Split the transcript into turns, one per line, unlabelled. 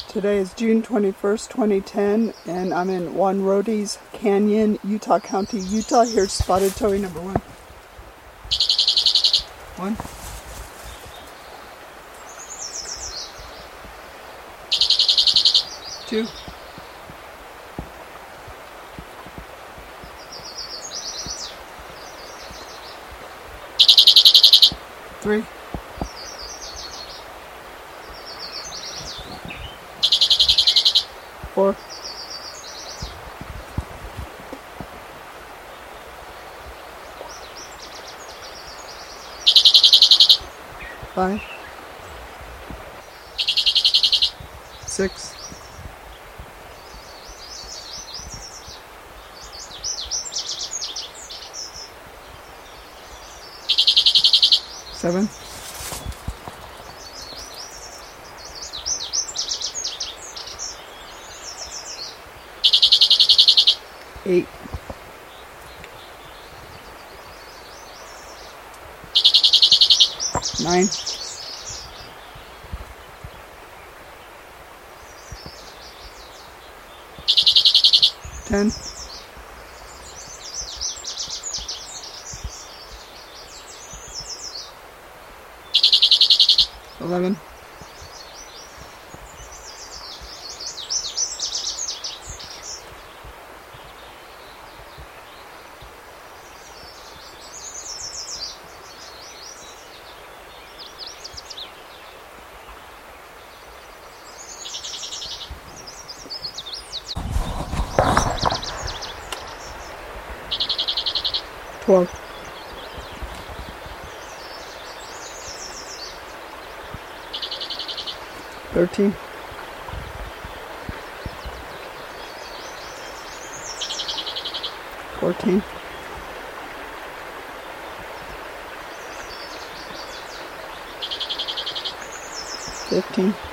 Today is June 21st, 2010, and I'm in Juan Rhodey's Canyon, Utah County, Utah. Here's spotted towhee number one. One. Two. Three. Four. Five. Six. Seven. 8. 9. 10. 11. 12. 13. 14. 15.